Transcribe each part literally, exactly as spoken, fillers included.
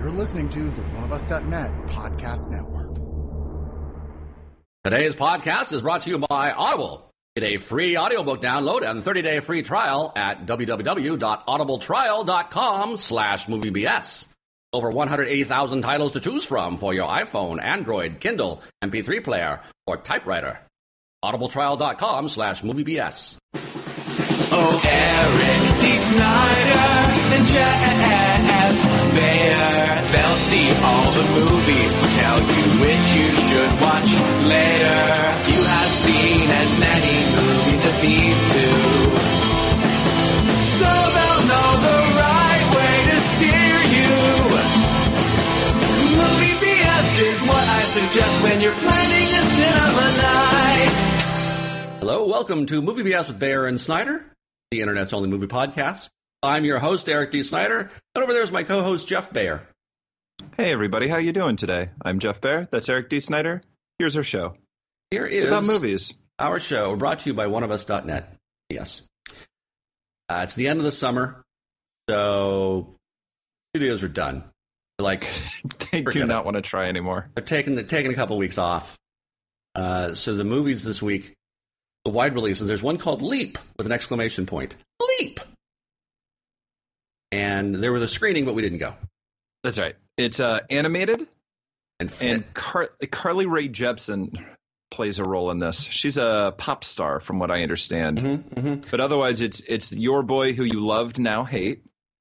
You're listening to the one of us dot net podcast network. Today's podcast is brought to you by Audible. Get a free audiobook download and thirty-day free trial at www.audibletrial.com slash moviebs. Over one hundred eighty thousand titles to choose from for your iPhone, Android, Kindle, M P three player, or typewriter. audibletrial.com slash moviebs. Oh, Eric D. Snyder and Jeff Bayer. They'll see all the movies to tell you which you should watch later. You have seen as many movies as these two, so they'll know the right way to steer you. Movie B S is what I suggest when you're planning a cinema night. Hello, welcome to Movie B S with Bayer and Snyder, the internet's only movie podcast. I'm your host, Eric D. Snyder, and over there is my co-host, Jeff Bayer. Hey, everybody. How you doing today? I'm Jeff Bayer. That's Eric D. Snyder. Here's our show. Here is it's about movies. Our show, brought to you by one of us dot net. Yes. Uh, it's the end of the summer, so studios are done. They're like, they do not want to try anymore. They're taking, they're taking a couple weeks off. Uh, so the movies this week, the wide releases, there's one called Leap with an exclamation point. Leap! And there was a screening, but we didn't go. That's right. It's uh, animated, and, and Car- Carly Rae Jepsen plays a role in this. She's a pop star, from what I understand. Mm-hmm, mm-hmm. But otherwise, it's it's your boy who you loved, now hate,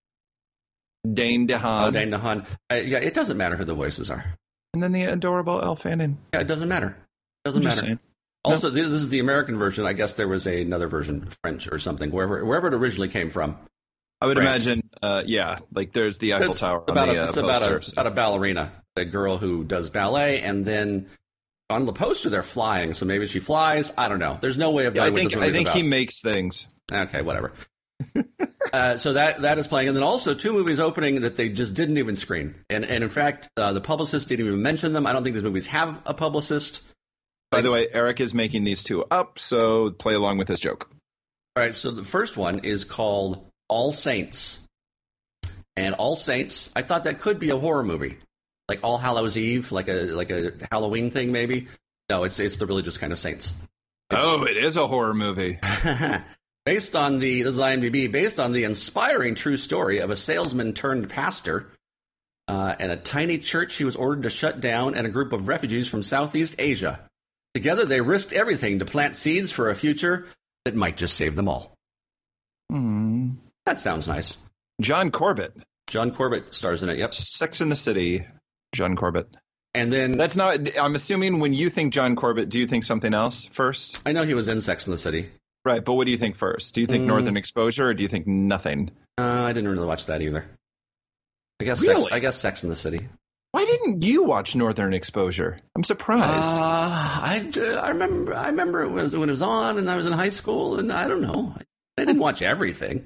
Dane DeHaan. Oh, Dane DeHaan. Uh, yeah, it doesn't matter who the voices are. And then the adorable Elle Fanning. Yeah, it doesn't matter. It doesn't I'm matter. just saying. Also, no. this is the American version. I guess there was a, another version, French or something, wherever wherever it originally came from. I would France. imagine, uh, yeah, like there's the Eiffel it's Tower about on the a, uh, It's about poster, a, so. about a ballerina, a girl who does ballet, and then on the poster they're flying, so maybe she flies. I don't know. There's no way of Yeah, I knowing think what this I think about. he makes things. Okay, whatever. uh, so that that is playing, and then also two movies opening that they just didn't even screen, and and in fact, uh, the publicist didn't even mention them. I don't think these movies have a publicist. By the way, Eric is making these two up, so play along with his joke. All right, so the first one is called All Saints. And All Saints, I thought that could be a horror movie. Like All Hallows Eve, like a like a Halloween thing maybe. No, it's it's the religious kind of saints. It's, Oh, it is a horror movie. based on the, this is IMDb, based on the inspiring true story of a salesman turned pastor uh, and a tiny church he was ordered to shut down and a group of refugees from Southeast Asia. Together, they risked everything to plant seeds for a future that might just save them all. Hmm. That sounds nice. John Corbett. John Corbett stars in it, yep. Sex in the City. John Corbett. And then, That's not, I'm assuming when you think John Corbett, do you think something else first? I know he was in Sex in the City. Right, but what do you think first? Do you think Mm. Northern Exposure or do you think nothing? Uh, I didn't really watch that either. I guess Really? Sex, I guess Sex in the City. Why didn't you watch Northern Exposure? I'm surprised. Uh, I, I remember I remember it was when it was on, and I was in high school, and I don't know. I didn't watch everything.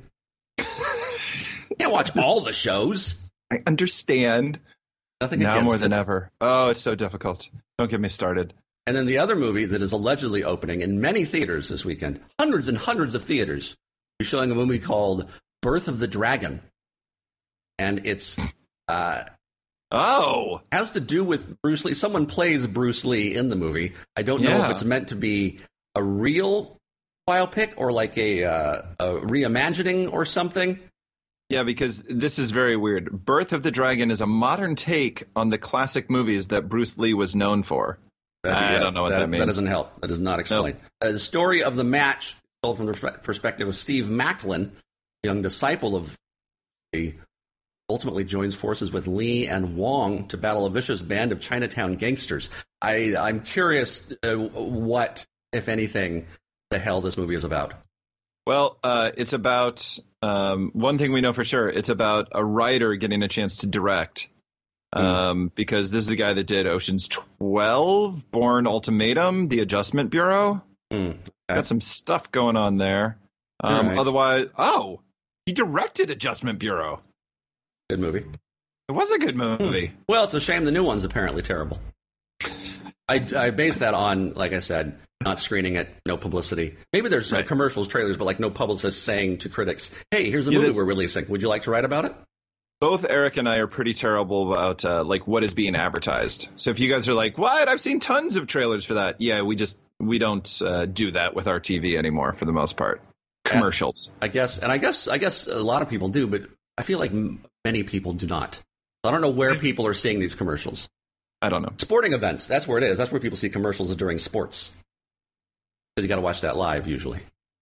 Can't watch all the shows. I understand. Nothing Now against more than it. ever. Oh, it's so difficult. Don't get me started. And then the other movie that is allegedly opening in many theaters this weekend, hundreds and hundreds of theaters, is showing a movie called Birth of the Dragon, and it's uh, Oh, has to do with Bruce Lee. Someone plays Bruce Lee in the movie. I don't know Yeah. if it's meant to be a real biopic or like a, uh, a reimagining or something. yeah, because this is very weird. Birth of the Dragon is a modern take on the classic movies that Bruce Lee was known for. I don't know what that means. That doesn't help. That does not explain. Uh, the story of the match told from the perspe- perspective of Steve Macklin, a young disciple of Lee, ultimately joins forces with Lee and Wong to battle a vicious band of Chinatown gangsters. I, I'm curious uh, what, if anything, the hell this movie is about. Well, uh, it's about um, one thing we know for sure. It's about a writer getting a chance to direct. Um, because this is the guy that did Ocean's twelve, Bourne Ultimatum, The Adjustment Bureau. Mm, okay. Got some stuff going on there. Um, Right. Otherwise, oh, he directed Adjustment Bureau. Good movie. It was a good movie. Well, it's a shame the new one's apparently terrible. I, I base that on, like I said, not screening it, no publicity. Maybe there's uh, Right. commercials, trailers, but like no publicist saying to critics, hey, here's a Yeah, movie this- we're releasing. Would you like to write about it? both Eric and I are pretty terrible about uh, like what is being advertised. So if you guys are like, what? I've seen tons of trailers for that. Yeah, we just we don't uh, do that with our T V anymore for the most part. Commercials. I guess, and I guess, I guess a lot of people do, but I feel like m- many people do not. I don't know where people are seeing these commercials. I don't know. Sporting events. That's where it is. That's where people see commercials during sports. Because you got to watch that live usually.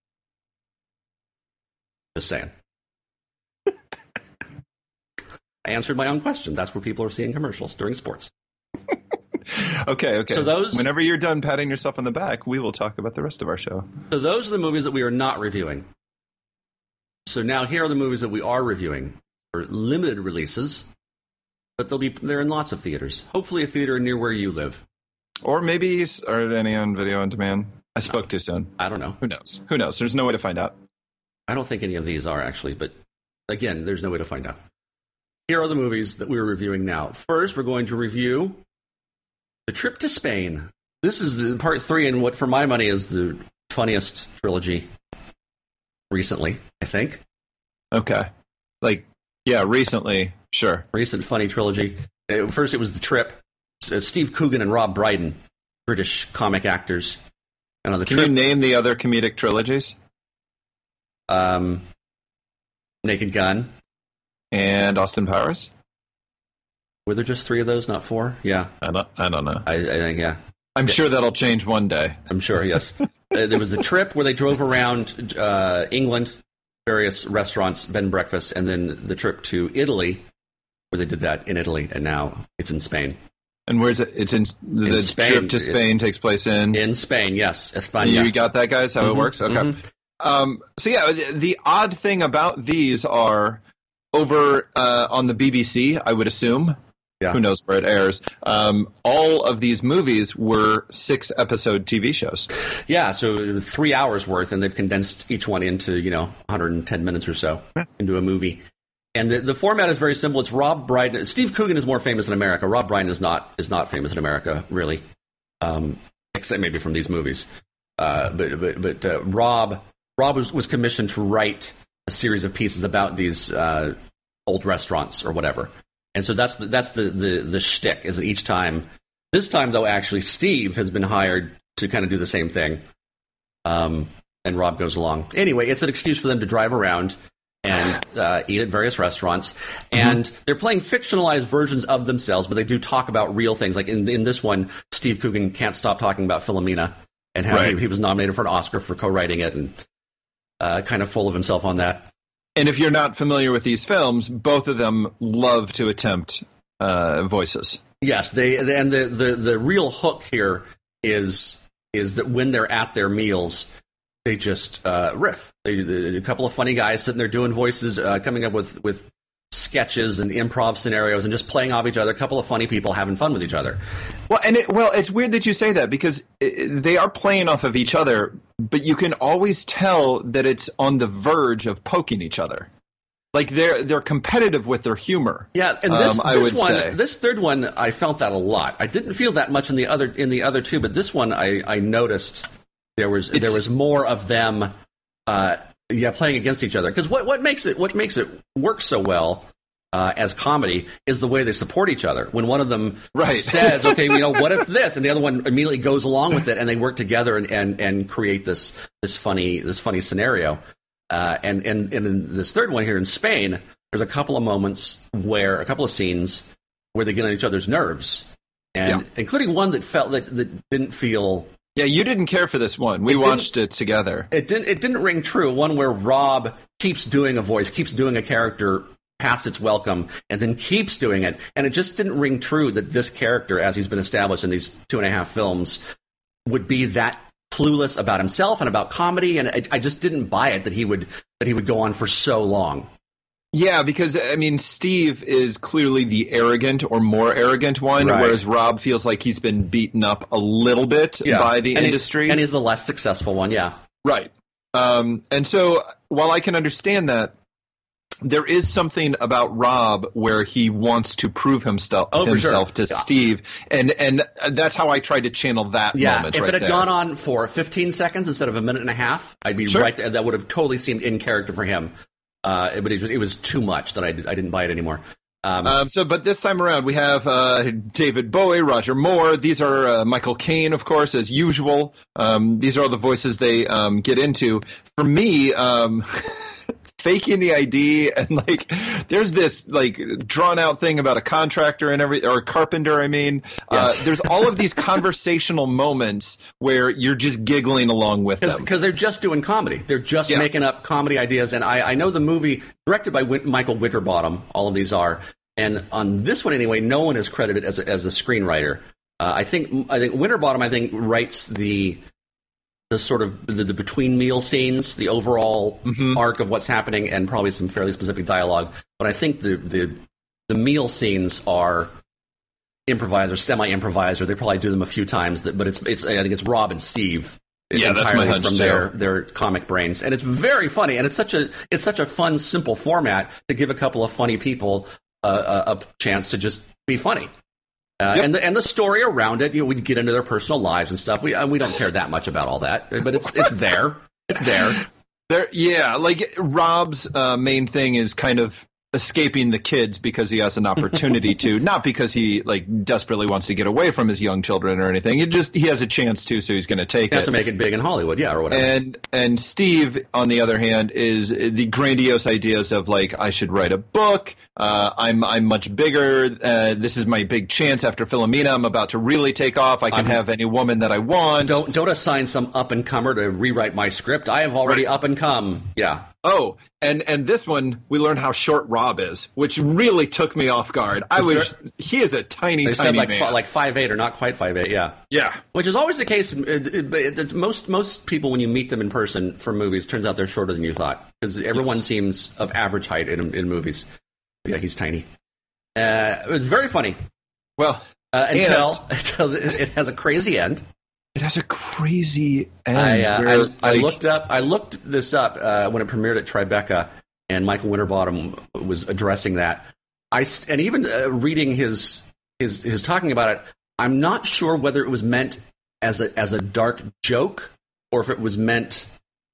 Just saying. I answered my own question. That's where people are seeing commercials during sports. Okay, okay. So those, whenever you're done patting yourself on the back, we will talk about the rest of our show. So those are the movies that we are not reviewing. So now here are the movies that we are reviewing for limited releases, but they'll be they're in lots of theaters. Hopefully, a theater near where you live, or maybe are any on video on demand. I spoke too soon. I don't know. Who knows? Who knows? There's no way to find out. I don't think any of these are actually, but again, there's no way to find out. Here are the movies that we're reviewing now. First, we're going to review The Trip to Spain. This is the part three in what, for my money, is the funniest trilogy recently, I think. Okay. Like, yeah, recently, sure. Recent funny trilogy. Uh, First, it was The Trip. It's, uh, Steve Coogan and Rob Brydon, British comic actors. And on The Can Trip, you name the other comedic trilogies? Um, Naked Gun. And Austin Powers? Were there just three of those, not four? Yeah. I don't, I don't know. I, I think, yeah. I'm sure that'll change one day. I'm sure, yes. uh, there was The Trip where they drove around uh, England, various restaurants, bed and breakfast, and then the trip to Italy, where they did that in Italy, and now it's in Spain. And where's it? It's in the In Spain. trip to Spain It- takes place in. In Spain, yes. España. You got that, guys? How it Mhm, works? Okay. mhm. Um, so yeah, the, the odd thing about these are over uh, on the B B C, I would assume. Yeah. Who knows where it airs? Um, all of these movies were six-episode T V shows. Yeah, so three hours worth, and they've condensed each one into, you know, one hundred ten minutes or so into a movie. And the, the format is very simple. It's Rob Brydon. Steve Coogan is more famous in America. Rob Brydon is not is not famous in America, really, um, except maybe from these movies. Uh, but but but uh, Rob Rob was, was commissioned to write a series of pieces about these uh, old restaurants or whatever. And so that's the, that's the, the, the shtick, is that each time, this time though, actually Steve has been hired to kind of do the same thing. Um, and Rob goes along. Anyway, it's an excuse for them to drive around and uh, eat at various restaurants. And mm-hmm. they're playing fictionalized versions of themselves, but they do talk about real things. Like in, in this one, Steve Coogan can't stop talking about Philomena and how right. he, he was nominated for an Oscar for co-writing it, and uh, kind of full of himself on that. And if you're not familiar with these films, both of them love to attempt uh, voices. Yes, they and the, the, the real hook here is is that when they're at their meals, they just uh, riff. They, they, a couple of funny guys sitting there doing voices, uh, coming up with, with sketches and improv scenarios, and just playing off each other. A couple of funny people having fun with each other. Well, and it, well, it's weird that you say that, because it, they are playing off of each other, but you can always tell that it's on the verge of poking each other. Like they're they're competitive with their humor. Yeah, and this, um, I this would one, say. this third one, I felt that a lot. I didn't feel that much in the other in the other two, but this one, I, I noticed there was It's, there was more of them, uh, yeah, playing against each other. Because what, what makes it what makes it work so well uh, as comedy is the way they support each other. When one of them right. says, "Okay, you know, what if this?" and the other one immediately goes along with it, and they work together and, and, and create this this funny this funny scenario. Uh, and, and, and in this third one here in Spain, there's a couple of moments where, a couple of scenes where they get on each other's nerves, and yeah. including one that felt that, that didn't feel. Yeah, you didn't care for this one. We it watched it together. It didn't. It didn't ring true. One where Rob keeps doing a voice, keeps doing a character past its welcome, and then keeps doing it, and it just didn't ring true that this character, as he's been established in these two and a half films, would be that clueless about himself and about comedy, and I, I just didn't buy it that he would that he would go on for so long. Yeah, because I mean, Steve is clearly the arrogant or more arrogant one, right. whereas Rob feels like he's been beaten up a little bit yeah. by the and industry, he, and he's the less successful one. Yeah, right. Um, and so, while I can understand that, there is something about Rob where he wants to prove himself, oh, himself sure. to yeah. Steve, and and that's how I tried to channel that yeah. moment. If right it had there. gone on for fifteen seconds instead of a minute and a half, I'd be sure. right there. That would have totally seemed in character for him. uh, but it was, it was too much that I, I didn't buy it anymore. Um, Um, so, but this time around, we have uh, David Bowie, Roger Moore. These are uh, Michael Caine, of course, as usual. Um, these are all the voices they um, get into. For me, um, faking the I D and like, there's this like drawn out thing about a contractor and every or a carpenter. I mean, Yes. uh, there's all of these conversational moments where you're just giggling along with them. Because they're just doing comedy. They're just Yeah. making up comedy ideas. And I, I know the movie, directed by Win- Michael Winterbottom, all of these are. And on this one, anyway, no one is credited as a, as a screenwriter. Uh, I think I think Winterbottom, I think, writes the the sort of the, the between meal scenes, the overall Mm-hmm. arc of what's happening, and probably some fairly specific dialogue. But I think the the, the meal scenes are improvised or semi-improvised, or they probably do them a few times. That, but it's it's I think it's Rob and Steve. Yeah, that's my entirely hunch, from too. their their comic brains, and it's very funny. And it's such a it's such a fun, simple format to give a couple of funny people uh, a, a chance to just be funny. Uh, Yep. And the and the story around it, you know, we get into their personal lives and stuff. We uh, we don't care that much about all that, but it's it's there. It's there. There, yeah, like Rob's uh, main thing is kind of escaping the kids because he has an opportunity to, not because he like desperately wants to get away from his young children or anything. He just he has a chance to, so he's going to take He has it. to make it big in Hollywood, yeah, or whatever. And and Steve, on the other hand, is the grandiose ideas of like, I should write a book. Uh, I'm I'm much bigger. Uh, this is my big chance after Philomena. I'm about to really take off. I can I'm- have any woman that I want. don't don't assign some up and comer to rewrite my script. I have already Right. up and come. Yeah. Oh, and and this one we learn how short Rob is, which really took me off guard. I was he is a tiny They tiny said like man. fi- like five eight or not quite five eight. Yeah. yeah. Which is always the case. uh, uh, uh, Most most people, when you meet them in person for movies, turns out they're shorter than you thought, because everyone Yes. seems of average height in in movies. Yeah, he's tiny. Uh, it's very funny Well, uh, and until until it has a crazy end. it has a crazy end. I, uh, where, I, I like- looked up. I looked this up uh, when it premiered at Tribeca, and Michael Winterbottom was addressing that. I st- and even uh, reading his his his talking about it, I'm not sure whether it was meant as a as a dark joke or if it was meant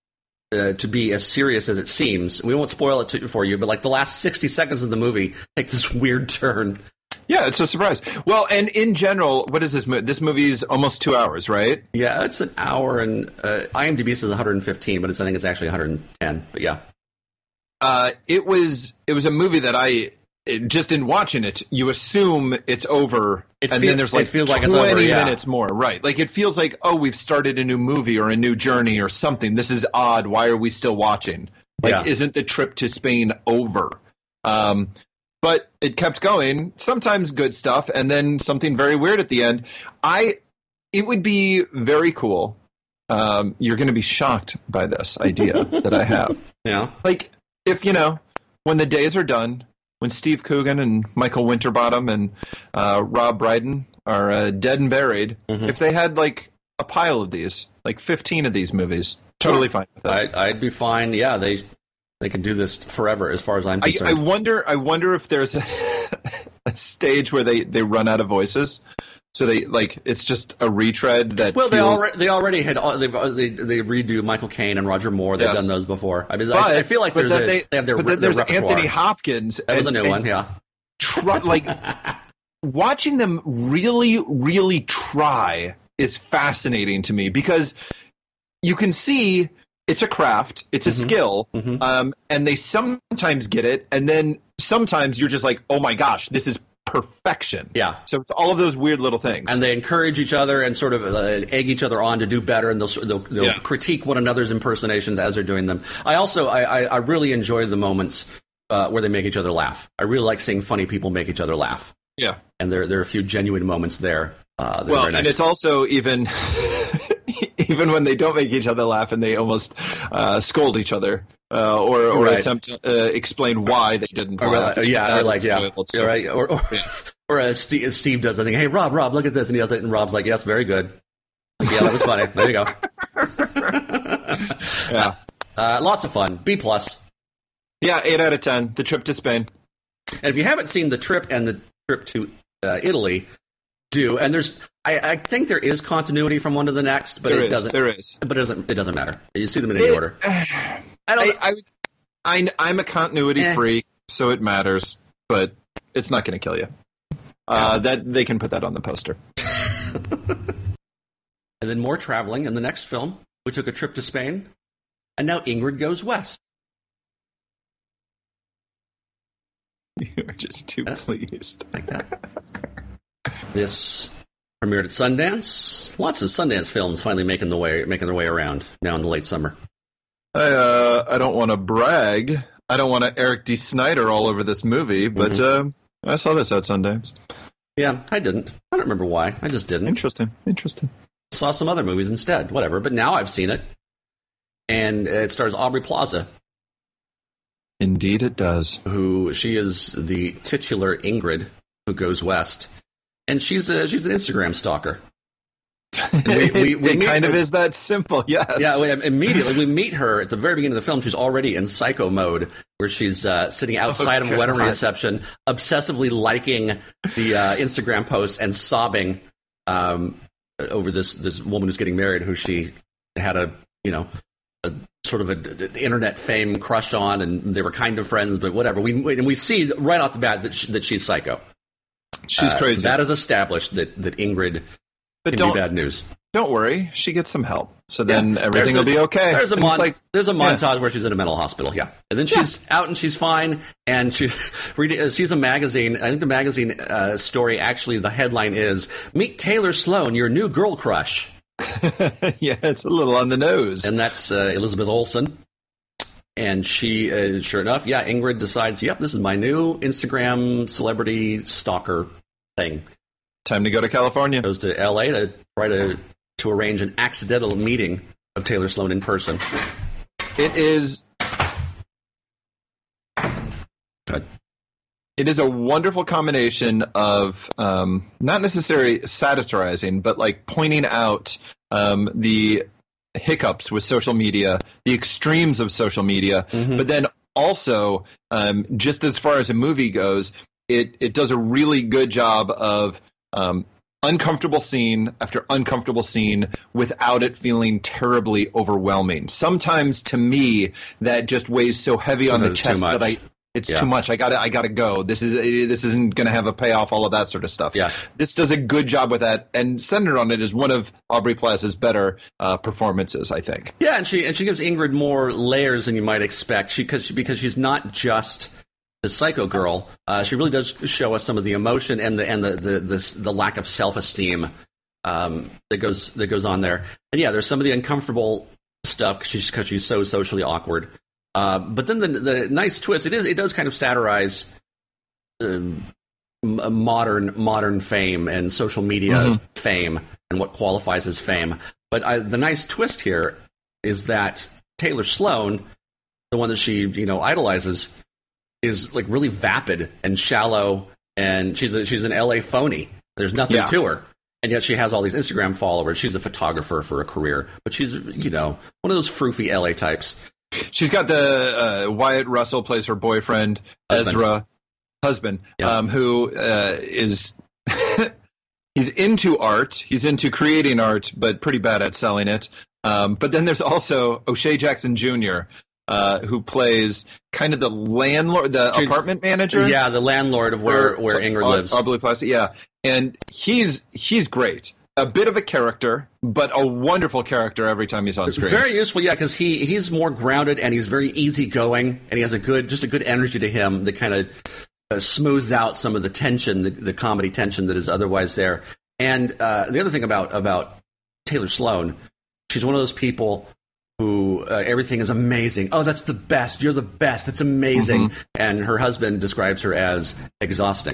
uh, to be as serious as it seems. We won't spoil it to, for you, but like the last sixty seconds of the movie take this weird turn. Yeah, it's a surprise. Well, and in general, what is this movie? This movie is almost two hours, right? Yeah, it's an hour, and uh, IMDb says one hundred fifteen, but it's, I think it's actually one hundred ten. But yeah. Uh, it was it was a movie that I it, just in watching it, you assume it's over, It and feel- then there's it like feels like twenty it's over, yeah. minutes more, right? Like it feels like, oh, we've started a new movie or a new journey or something. This is odd. Why are we still watching? Like, Yeah. isn't the trip to Spain over? Um, but it kept going. Sometimes good stuff, and then something very weird at the end. I it would be very cool. Um, you're going to be shocked by this idea that I have. Yeah. Like, if, you know, when the days are done, when Steve Coogan and Michael Winterbottom and uh, Rob Brydon are uh, dead and buried, Mhm. if they had, like, a pile of these, like fifteen of these movies, totally fine with that. I, I'd be fine. Yeah, they they can do this forever, as far as I'm I, concerned. I wonder I wonder if there's a, a stage where they, they run out of voices. So they, like, it's just a retread that well, they feels... already they already had uh, they've, uh, they they redo Michael Caine and Roger Moore. They've Yes. done those before. I mean, But, I, I feel like but there's then a, they, they have their, but then their there's repertoire. Anthony Hopkins. That was a and- new and one. Yeah. try, like watching them really, really try is fascinating to me because you can see it's a craft, it's a Mhm. skill, Mhm. um, and they sometimes get it, and then sometimes you're just like, oh my gosh, this is perfection. Yeah. So it's all of those weird little things. And they encourage each other and sort of uh, egg each other on to do better, and they'll they'll, they'll Yeah. critique one another's impersonations as they're doing them. I also I, I, I really enjoy the moments uh, where they make each other laugh. I really like seeing funny people make each other laugh, yeah. and there there are a few genuine moments there. Uh, that are Well, very nice. and it's also even even when they don't make each other laugh and they almost uh, scold each other uh, or or Right. attempt to uh, explain why they didn't Or, laugh. uh, yeah, That or is like yeah, enjoyable too. You're right. Or or, Yeah. or uh, Steve, Steve does the thing. Hey, Rob, Rob, look at this, and he does it, and Rob's like, "Yes, very good." Like, yeah, that was funny. There you go. Yeah. Uh, lots of fun. B plus. Yeah, eight out of ten. The trip to Spain. And if you haven't seen the trip and the trip to uh, Italy, do. And there's, I, I think there is continuity from one to the next, but There it is, doesn't. there is. But it doesn't. It doesn't matter. You see them in any It- order. I don't. I, I I, I'm a continuity Eh. freak, so it matters, but it's not going to kill you. Uh, that they can put that on the poster. And then more traveling in the next film. We took a trip to Spain, and now Ingrid goes west. You're just too Uh, pleased. Like that. This premiered at Sundance. Lots of Sundance films finally making the way making their way around now in the late summer. I uh, I don't want to brag. I don't want to Eric D. Snyder all over this movie, but Mm-hmm. uh, I saw this at Sundance. Yeah, I didn't. I don't remember why. I just didn't. Interesting. Interesting. Saw some other movies instead. Whatever. But now I've seen it, and it stars Aubrey Plaza, Indeed, it does. who she is the titular Ingrid who goes west, and she's a, she's an Instagram stalker. we- we- we it meet- kind of is that simple. Yes. Yeah, we, immediately we meet her at the very beginning of the film. She's already in psycho mode, where she's uh, sitting outside Oh, of a wedding God. reception, obsessively liking the uh, Instagram posts and sobbing um, over this this woman who's getting married, who she had a you know a sort of a, d- d- internet fame crush on, and they were kind of friends, but whatever. We and we see right off the bat that she, that she's psycho. She's Uh, crazy. That is established that that Ingrid but can don't be bad news. don't worry. She gets some help, so then Yeah. everything will There's a- be okay. There's a And it's mon- like, there's a yeah. montage where she's in a mental hospital, yeah, and then she's out and she's fine, and she read, uh, sees a magazine. I think the magazine uh, story actually the headline is "Meet Taylor Sloan, your new girl crush," yeah, it's a little on the nose. and that's uh, Elizabeth Olsen. And she, uh, sure enough, yeah, Ingrid decides, "Yep, this is my new Instagram celebrity stalker thing." Time to go to California. Goes to L A to try to to arrange an accidental meeting of Taylor Sloan in person. It is. Good. It is a wonderful combination of um, not necessarily satirizing, but like pointing out um, the hiccups with social media, the extremes of social media, Mhm. but then also um, just as far as a movie goes, it it does a really good job of um, uncomfortable scene after uncomfortable scene without it feeling terribly overwhelming. Sometimes to me that just weighs so heavy on the Sometimes too chest much. that I it's Yeah. too much. I gotta I gotta go. This is this isn't gonna have a payoff. All of that sort of stuff. Yeah. This does a good job with that, and centered on it is one of Aubrey Plaza's better uh, performances, I think. Yeah, and she and she gives Ingrid more layers than you might expect. She because she, because she's not just the psycho girl. Uh, she really does show us some of the emotion and the and the the the, the lack of self esteem um, that goes that goes on there. And yeah, there's some of the uncomfortable stuff because she's because she's so socially awkward. Uh, but then the the nice twist it is it does kind of satirize um, m- modern modern fame and social media Mhm. fame and what qualifies as fame. But I, the nice twist here is that Taylor Sloan, the one that she you know idolizes, is like really vapid and shallow, and she's a, she's an L A phony. There's nothing Yeah. to her, and yet she has all these Instagram followers. She's a photographer for a career, but she's you know one of those froofy L A types. She's got the uh, Wyatt Russell plays her boyfriend Husband. Ezra husband, Yeah. um, who uh, is he's into art. He's into creating art, but pretty bad at selling it. Um, but then there's also O'Shea Jackson Junior, uh, who plays kind of the landlord, the She's- apartment manager. Yeah, the landlord of where where Ingrid Au- lives. Aubrey Plaza, yeah, and he's he's great. A bit of a character, but a wonderful character every time he's on screen. Very useful, yeah, because he, he's more grounded and he's very easygoing, and he has a good just a good energy to him that kind of uh, smooths out some of the tension, the, the comedy tension that is otherwise there. And uh, the other thing about about Taylor Sloan, she's one of those people who uh, everything is amazing. Oh, that's the best. You're the best. That's amazing. Mm-hmm. And her husband describes her as exhausting.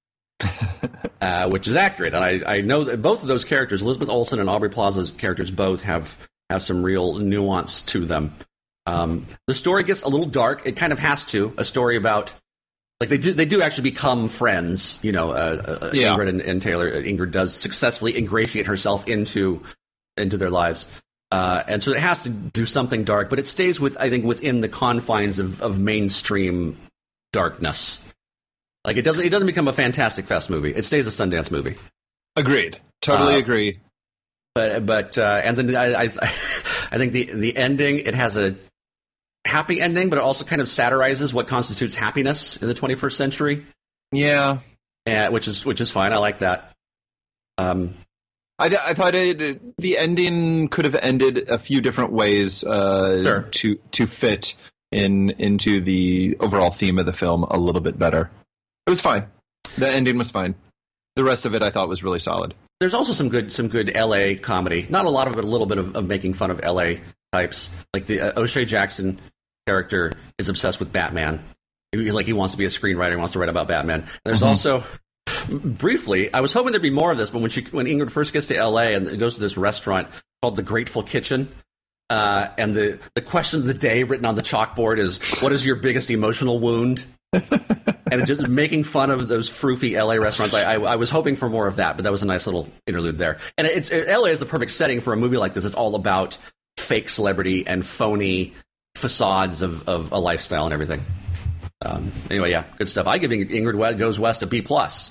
Uh, which is accurate. And I, I know that both of those characters, Elizabeth Olsen and Aubrey Plaza's characters, both have, have some real nuance to them. Um, the story gets a little dark. It kind of has to. A story about, like, they do they do actually become friends. You know, uh, uh, Yeah. Ingrid and, and Taylor. Ingrid does successfully ingratiate herself into into their lives. Uh, and so it has to do something dark, but it stays with, I think, within the confines of, of mainstream darkness. Like it doesn't, it doesn't become a Fantastic Fest movie. It stays a Sundance movie. Agreed. Totally Uh, agree. But, but, uh, and then I, I, I think the the ending it has a happy ending, but it also kind of satirizes what constitutes happiness in the twenty-first century. Yeah, uh, which is which is fine. I like that. Um, I, I thought it, the ending could have ended a few different ways uh, Sure. to to fit in into the overall theme of the film a little bit better. It was fine. The ending was fine. The rest of it I thought was really solid. There's also some good some good L A comedy. Not a lot of it, a little bit of, of making fun of L A types. Like the uh, O'Shea Jackson character is obsessed with Batman. He, like he wants to be a screenwriter, he wants to write about Batman. There's Mhm. also, briefly, I was hoping there'd be more of this, but when she when Ingrid first gets to L A and goes to this restaurant called the Grateful Kitchen, uh, and the, the question of the day written on the chalkboard is, what is your biggest emotional wound? And it just making fun of those froofy L A restaurants. I, I, I was hoping for more of that, but that was a nice little interlude there. And it's, it, L A is the perfect setting for a movie like this. It's all about fake celebrity and phony facades of, of a lifestyle and everything. Um, anyway, yeah, good stuff. I give Ingrid Goes West a B plus.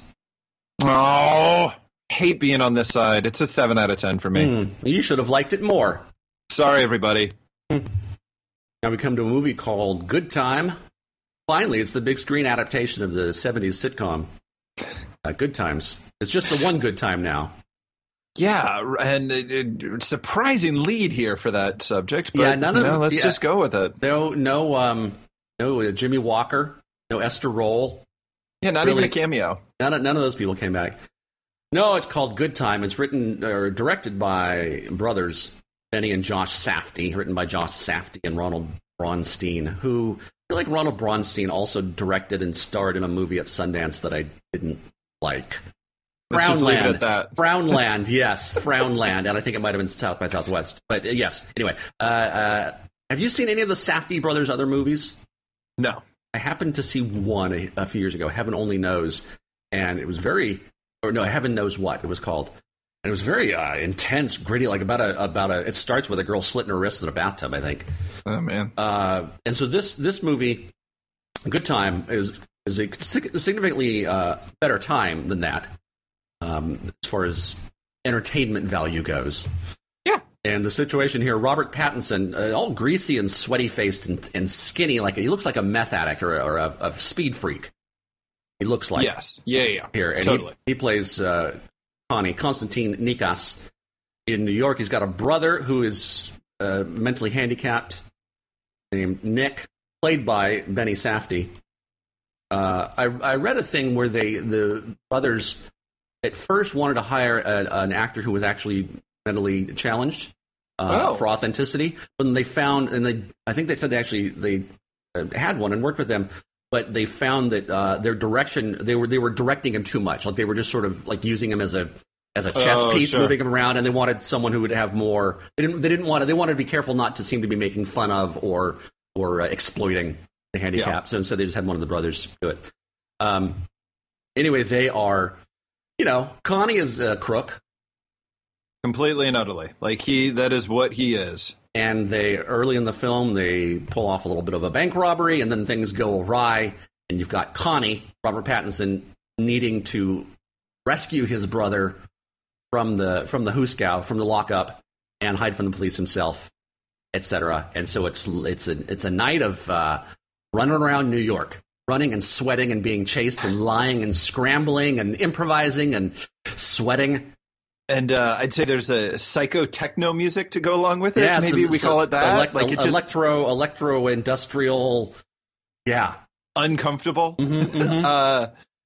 Oh, hate being on this side. It's a seven out of ten for me. Mm, you should have liked it more. Sorry, everybody. Now we come to a movie called Good Time. Finally, it's the big screen adaptation of the seventies sitcom uh, Good Times. It's just the one good time now. Yeah, and it, it, surprising lead here for that subject. But, Yeah, none of- you know, let's yeah. just go with it. No, no, um, no uh, Jimmy Walker, no Esther Roll. Yeah, not Really? even a cameo. None of, none of those people came back. No, it's called Good Time. It's written or directed by brothers Benny and Josh Safdie, written by Josh Safdie and Ronald Braunstein, who I feel like Ronald Braunstein also directed and starred in a movie at Sundance that I didn't like. Let's just leave it Frownland. at that. Frownland, yes, Frownland, and I think it might have been South by Southwest. But uh, yes, anyway, uh, uh, have you seen any of the Safdie brothers' other movies? No. I happened to see one a, a few years ago, Heaven Only Knows, and it was very, or no, Heaven Knows What it was called, and it was very uh, intense, gritty, like about a about a. It starts with a girl slitting her wrists in a bathtub, I think. Oh, man. Uh, and so this this movie, Good Time, is is a significantly uh, better time than that, um, as far as entertainment value goes. Yeah. And the situation here, Robert Pattinson, uh, all greasy and sweaty-faced and, and skinny, like he looks like a meth addict or, a, or a, a speed freak. He looks like Yes. Yeah, yeah. here, and Totally. he, he plays uh, Connie Konstantin Nikas in New York. He's got a brother who is uh, mentally handicapped, named Nick, played by Benny Safdie. Uh, I, I read a thing where they the brothers at first wanted to hire a, an actor who was actually mentally challenged uh, Oh. for authenticity, but then they found, and they I think they said they actually they uh, had one and worked with them, but they found that uh, their direction they were they were directing him too much, like they were just sort of like using him as a as a chess Oh, piece, sure. moving him around, and they wanted someone who would have more. They didn't they didn't want to, they wanted to be careful not to seem to be making fun of or or uh, exploiting the handicap. Yeah. So instead, they just had one of the brothers do it. Um, anyway, they are, you know, Connie is a crook. Completely and utterly. Like, he, that is what he is. And they early in the film they pull off a little bit of a bank robbery, and then things go awry. And you've got Connie, Robert Pattinson, needing to rescue his brother from the from the Huskow, from the lockup, and hide from the police himself, et cetera. And so it's it's a it's a night of uh, running around New York, running and sweating and being chased and lying and scrambling and improvising and sweating. And uh, I'd say there's a psycho techno music to go along with it. Yeah, Maybe some- we some call it that. elec- like it's just electro, electro industrial. Yeah. uncomfortable. Mhm, mhm. Uh,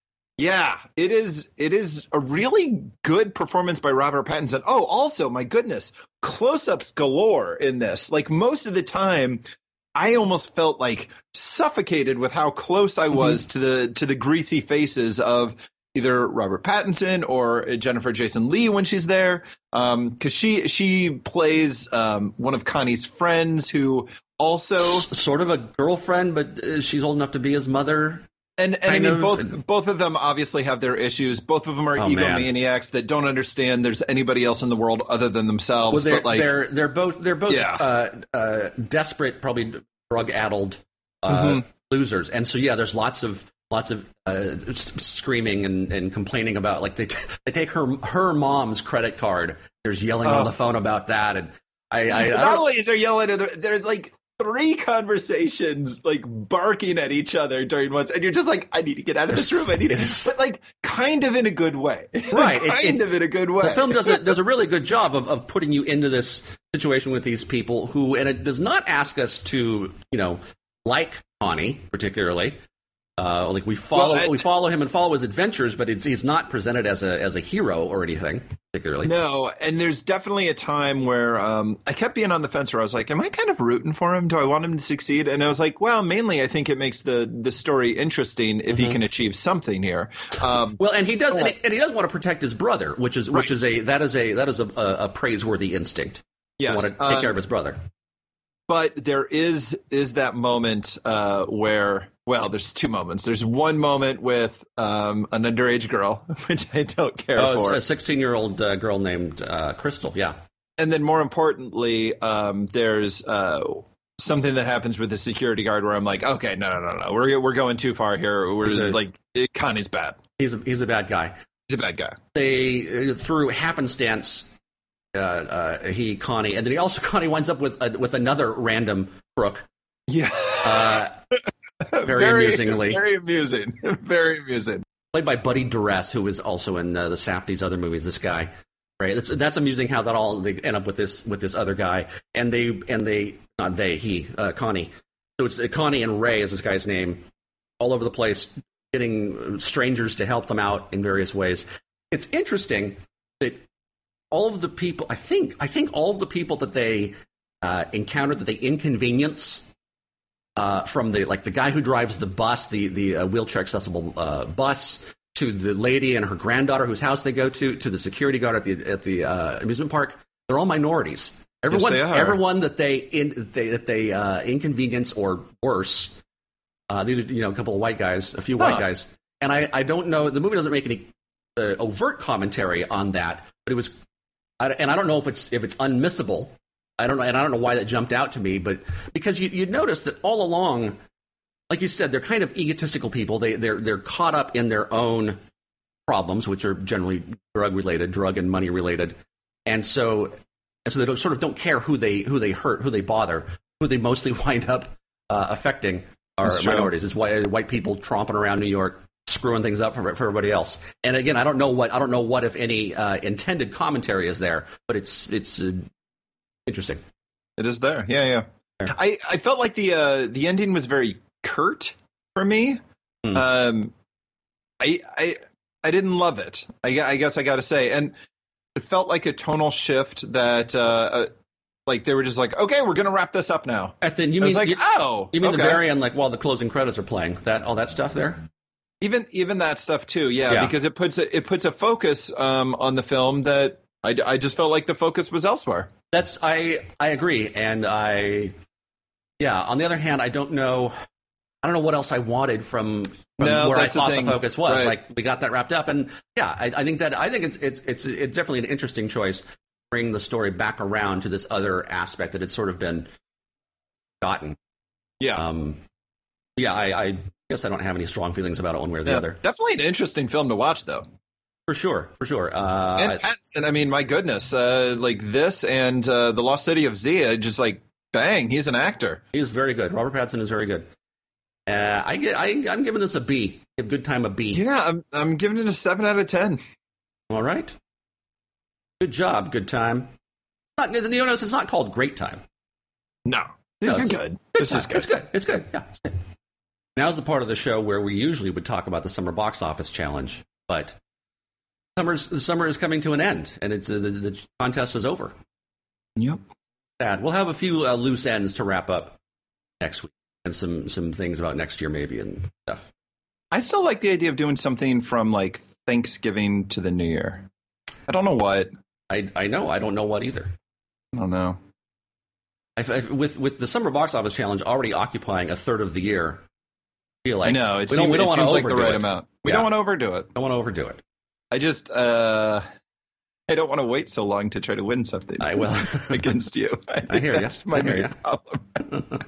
yeah, it is. It is a really good performance by Robert Pattinson. Oh, also, my goodness, close-ups galore in this. Like, most of the time, I almost felt like suffocated with how close I was to the to the greasy faces of either Robert Pattinson or Jennifer Jason Leigh when she's there, because um, she she plays um, one of Connie's friends who also S- sort of a girlfriend, but uh, she's old enough to be his mother. and and I kind mean of- both both of them obviously have their issues. Both of them are Oh, man. egomaniacs that don't understand there's anybody else in the world other than Well, themselves. they're but like, they're they're both they're both Yeah. uh, uh, desperate, probably drug-addled uh, Mhm. losers, and so yeah, there's lots of lots of uh, s- screaming and, and complaining about, like they t- they take her her mom's credit card. There's yelling Oh. on the phone about that, and I, I, I not don't, only is there yelling, there- there's like three conversations like barking at each other during once, and you're just like, I need to get out of this room. I need to, but like kind of in a good way, right? kind it, of in a good way. The film does a does a really good job of, of putting you into this situation with these people who, and it does not ask us to, you know, like Connie particularly. Uh, like we follow, well, I, we follow him and follow his adventures, but it's, he's not presented as a as a hero or anything particularly. No, and there's definitely a time where um, I kept being on the fence where I was like, "Am I kind of rooting for him? Do I want him to succeed?" And I was like, "Well, mainly I think it makes the the story interesting if mm-hmm. he can achieve something here." Um, well, and he does, and he, and he does want to protect his brother, which is which right. is a that is a that is a, a, a praiseworthy instinct. Yes, to want to take um, care of his brother. But there is is that moment uh, where. Well, there's two moments. There's one moment with um, an underage girl, which I don't care oh, for. A sixteen-year-old uh, girl named uh, Crystal, yeah. And then more importantly, um, there's uh, something that happens with the security guard where I'm like, okay, no, no, no, no. We're we're going too far here. We're a, like, it, Connie's bad. He's a, he's a bad guy. He's a bad guy. They, through happenstance, uh, uh, he, Connie, and then he also, Connie winds up with, a, with another random crook. Yeah. Uh, Very, very amusingly. Very amusing. Very amusing. Played by Buddy Duress, who is also in uh, the Safdie's other movies, this guy. Right? That's that's amusing how that all they end up with this with this other guy. And they and they not they, he, uh, Connie. So it's uh, Connie and Ray is this guy's name, all over the place, getting strangers to help them out in various ways. It's interesting that all of the people I think I think all of the people that they uh, encounter, that they inconvenience. Uh, from the like the guy who drives the bus, the the uh, wheelchair accessible uh, bus, to the lady and her granddaughter whose house they go to, to the security guard at the at the uh, amusement park, they're all minorities. Everyone, yes, they are. everyone that they in, they that they uh, inconvenience or worse. Uh, these are you know a couple of white guys, a few white huh. guys, and I, I don't know. The movie doesn't make any uh, overt commentary on that, but it was, I, and I don't know if it's if it's unmissable. I don't know, and I don't know why that jumped out to me, but because you you notice that all along, like you said, they're kind of egotistical people. They they're they're caught up in their own problems, which are generally drug related, drug and money related, and so and so they don't, sort of don't care who they who they hurt, who they bother, who they mostly wind up uh, affecting are minorities. It's white white people tromping around New York, screwing things up for, for everybody else. And again, I don't know what I don't know what if any uh, intended commentary is there, but it's it's. Uh, Interesting. It is there. Yeah, yeah. yeah. I, I felt like the uh, the ending was very curt for me. Mm. Um, I I I didn't love it. I, I guess I got to say, and it felt like a tonal shift that uh, uh, like they were just like, okay, we're gonna wrap this up now. At the you I mean was like, you, oh, you mean okay. the very end, like while the closing credits are playing, that all that stuff there. Even even that stuff too, yeah, yeah. because it puts a, it puts a focus um, on the film that. I, I just felt like the focus was elsewhere. That's I I agree, and I yeah. On the other hand, I don't know. I don't know what else I wanted from, from no, where I thought the, the focus was. Right. Like we got that wrapped up, and yeah, I, I think that I think it's it's it's it's definitely an interesting choice. Bring the story back around to this other aspect that had sort of been forgotten. Yeah. Um. Yeah. I, I guess I don't have any strong feelings about it one way or the yeah, other. Definitely an interesting film to watch, though. For sure, for sure. Uh, and Pattinson, I mean, my goodness, uh, like this and uh, The Lost City of Z, just like, bang, he's an actor. He's very good. Robert Pattinson is very good. Uh, I get, I, I'm giving this a B. A good time a B. Yeah, I'm, I'm giving it a seven out of ten. All right. Good job, good time. Not, you notice it's not called great time. No, this no, is good. good This time. is good. It's good. It's good. Yeah, it's good. Now's the part of the show where we usually would talk about the summer box office challenge, but summer's the summer is coming to an end, and it's uh, the, the contest is over. Yep. Sad. We'll have a few uh, loose ends to wrap up next week, and some some things about next year maybe and stuff. I still like the idea of doing something from like Thanksgiving to the New Year. I don't know what. I I know. I don't know what either. I don't know. I, I, with with the summer box office challenge already occupying a third of the year, I feel like I know it, we seems, don't, we don't it want seems to like overdo the right it. amount. We yeah. don't want to overdo it. Don't want to overdo it. I just uh, I don't want to wait so long to try to win something. I will against you. I, think I hear that's you. my I hear main you. problem.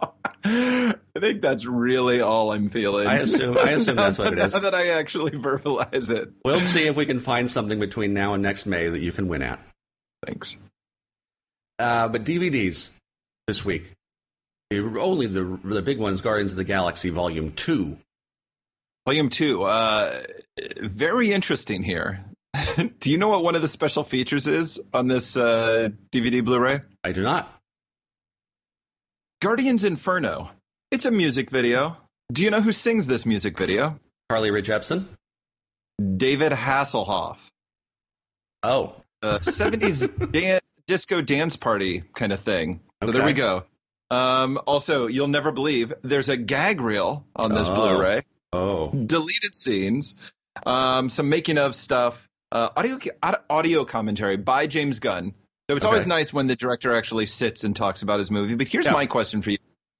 I think that's really all I'm feeling. I assume. I assume that's what it is. Now that I actually verbalize it. We'll see if we can find something between now and next May that you can win at. Thanks. Uh, but D V Ds this week. Only the the big ones, Guardians of the Galaxy Volume two. Volume two. Uh, very interesting here. Do you know what one of the special features is on this uh, D V D Blu-ray? I do not. Guardians Inferno. It's a music video. Do you know who sings this music video? Carly Rae Jepsen? David Hasselhoff. Oh. A seventies dan- disco dance party kind of thing. So Okay. there we go. Um, also, you'll never believe there's a gag reel on this Oh. Blu-ray. Oh. Deleted scenes, um, some making of stuff, uh, audio audio commentary by James Gunn. So it's Okay. always nice when the director actually sits and talks about his movie. But here's Yeah. my question for you: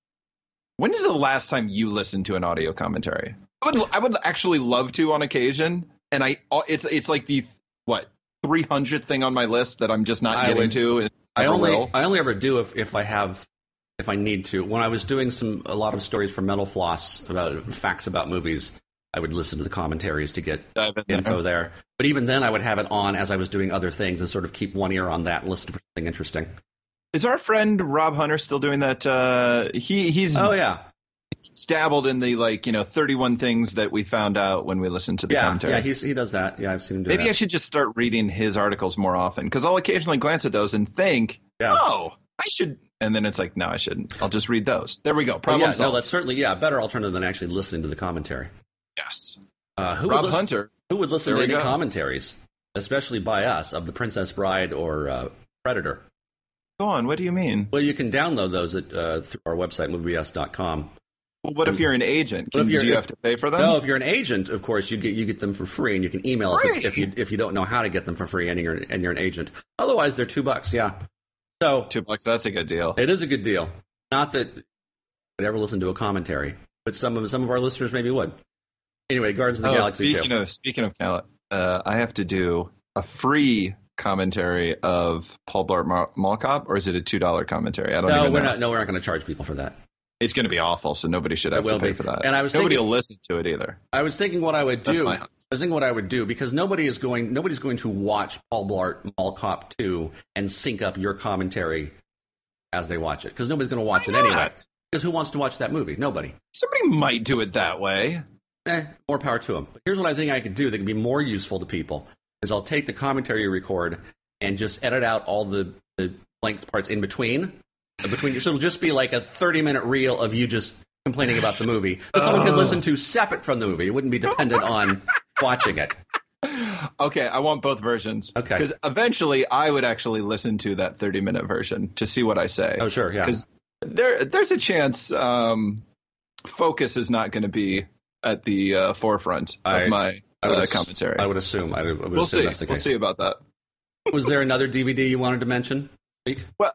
when is the last time you listened to an audio commentary? I would, I would actually love to on occasion, and I it's it's like the what three hundredth thing on my list that I'm just not I getting would- to. and I never only will. I only ever do if, if I have if I need to. When I was doing some a lot of stories for Metal Floss about facts about movies, I would listen to the commentaries to get Dive in there. info there. But even then, I would have it on as I was doing other things and sort of keep one ear on that and listen for something interesting. Is our friend Rob Hunter still doing that? Uh, he he's Oh yeah, dabbled in the like you know thirty-one things that we found out when we listened to the yeah, commentary. yeah. He's, he does that. Yeah, I've seen him do Maybe that. I should just start reading his articles more often because I'll occasionally glance at those and think, Yeah. oh, I should. And then it's like, no, I shouldn't. I'll just read those. There we go. But Problem yeah, no, solved. that's certainly yeah a better alternative than actually listening to the commentary. Yes. Uh, who Rob would listen, Hunter. Who would listen There to we any go. commentaries, especially by us, of The Princess Bride or uh, Predator? Go on. What do you mean? Well, you can download those at uh, through our website, movie b s dot com. Well, what if you're an agent? What if Can, you're- do you if- have to pay for them? No, if you're an agent, of course, you get you get them for free, and you can email us if, Free? if you if you don't know how to get them for free, and you're and you're an agent. Otherwise, they're two bucks. Yeah, so Two bucks. That's a good deal. it is a good deal. Not that I'd ever listen to a commentary, but some of some of our listeners maybe would. Anyway, Guardians of the Oh, Galaxy speaking two. of speaking of Cal- uh, I have to do a free commentary of Paul Blart Mall, Mall Cop, or is it a two dollar commentary? I don't No, even we're know. not. No, we're not going to charge people for that. It's going to be awful, so nobody should It have to will pay be. for that. And I was nobody thinking- will listen to it either. I was thinking what I would That's do. my I hunch. was thinking what I would do because nobody is going. Nobody's going to watch Paul Blart Mall Cop two and sync up your commentary as they watch it because nobody's going to watch Why it anyway. not? Because who wants to watch that movie? Nobody. Somebody might do it that way. Eh, more power to them. But here's what I think I could do that could be more useful to people: is I'll take the commentary you record and just edit out all the, the blank parts in between. Between, so it'll just be like a thirty minute reel of you just complaining about the movie that someone could listen to separate from the movie. It wouldn't be dependent on watching it. Okay, I want both versions. Okay. Because eventually I would actually listen to that thirty minute version to see what I say. Oh, sure, yeah. Because there, there's a chance um, focus is not going to be at the uh, forefront I- of my I would uh, ass- commentary. I would assume. I would, I would we'll assume see. that's the We'll case. see about that. Was there another D V D you wanted to mention? Leek? Well,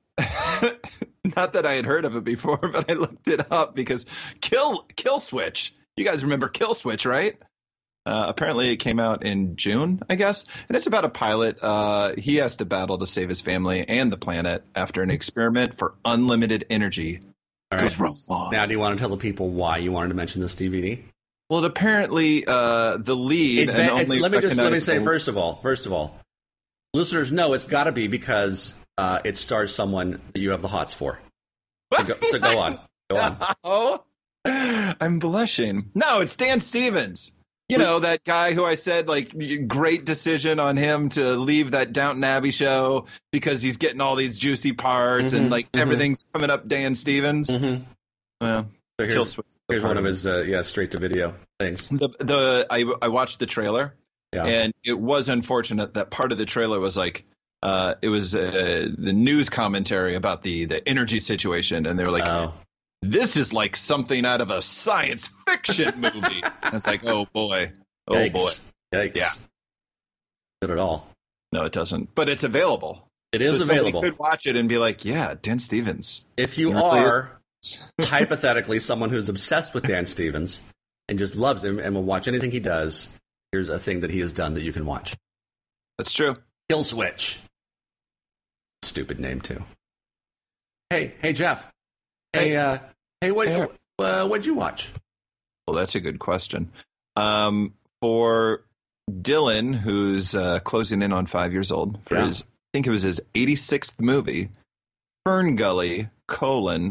not that I had heard of it before, but I looked it up because Kill Kill Switch. You guys remember Kill Switch, right? Uh, apparently, it came out in June, I guess, and it's about a pilot. Uh, he has to battle to save his family and the planet after an experiment for unlimited energy All goes right. wrong. Now, do you want to tell the people why you wanted to mention this D V D? Well, apparently, uh, the lead It- and it's- only let me just let me say recognizable- first of all, first of all, listeners know it's got to be because uh, it stars someone that you have the hots for. So go, so go on, go on. Oh, I'm blushing. No, it's Dan Stevens. You know, that guy who I said, like, great decision on him to leave that Downton Abbey show because he's getting all these juicy parts Mhm, and, like, mhm. everything's coming up Dan Stevens. Mm-hmm. Well, So Kill here's, Switch. here's one of his uh, yeah straight to video things. The, the I, I watched the trailer, Yeah. and it was unfortunate that part of the trailer was, like, uh, it was uh, the news commentary about the, the energy situation, and they were like, Oh. this is like something out of a science fiction movie. And it's like, oh boy, oh Yikes. boy. Yikes. Yeah. Good at all. No, it doesn't. But it's available. It is so available. Somebody could watch it and be like, yeah, Dan Stevens. If you You're are hypothetically someone who's obsessed with Dan Stevens and just loves him and will watch anything he does, here's a thing that he has done that you can watch. That's true. Kill Switch. Stupid name too. Hey, hey Jeff. Hey, Hey. uh, hey, what, Hey. uh, what'd you watch? Well, that's a good question. Um, for Dylan, who's uh, closing in on five years old, for Yeah. his, I think it was his eighty-sixth movie, Fern Gully, colon,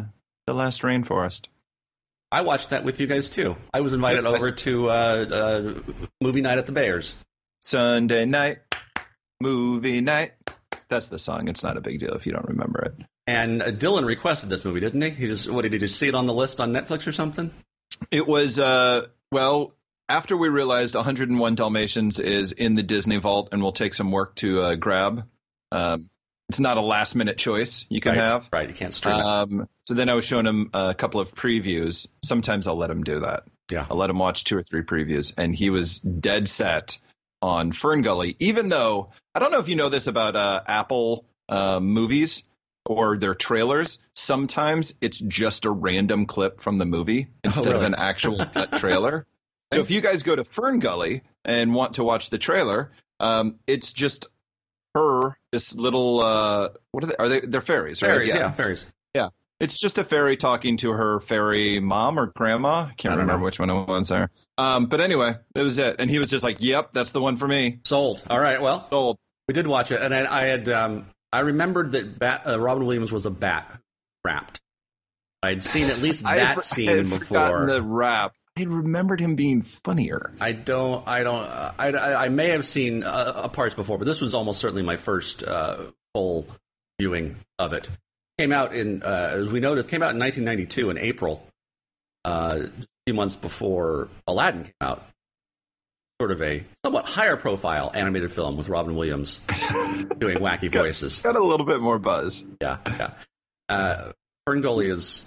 The Last Rainforest. I watched that with you guys too. I was invited Yes. over to uh, uh, movie night at the Bayers. Sunday night, movie night. That's the song. It's not a big deal if you don't remember it. And uh, Dylan requested this movie, didn't he? He just what did he just see it on the list on Netflix or something? It was, uh, well, after we realized one oh one Dalmatians is in the Disney vault and will take some work to uh, grab. Um, it's not a last minute choice you can right, have. Right, you can't stream it. Um, so then I was showing him a couple of previews. Sometimes I'll let him do that. Yeah. I'll let him watch two or three previews. And he was dead set on Fern Gully, even though I don't know if you know this about uh, Apple uh, movies or their trailers. Sometimes it's just a random clip from the movie instead really? of an actual cut trailer. So if you guys go to Fern Gully and want to watch the trailer, um, it's just her, this little, uh, what are they? Are they? They're fairies, right? Fairies, yeah, fairies. Yeah. It's just a fairy talking to her fairy mom or grandma. I can't I don't remember know. which one it was there. Um, but anyway, that was it. And he was just like, yep, that's the one for me. Sold. All right, well, Sold. we did watch it, and I, I had um, I remembered that bat, uh, Robin Williams was a bat wrapped. I'd seen at least I had that for- I scene had forgotten before. the rap. I remembered him being funnier. I don't, I don't, uh, I, I, I may have seen uh, uh, parts before, but this was almost certainly my first uh, full viewing of it. Came out in, uh, as we noticed, came out in nineteen ninety-two in April, uh, a few months before Aladdin came out. Sort of a somewhat higher profile animated film with Robin Williams doing wacky Got- voices. Got a little bit more buzz. Yeah, yeah. Uh, Fern Gully is.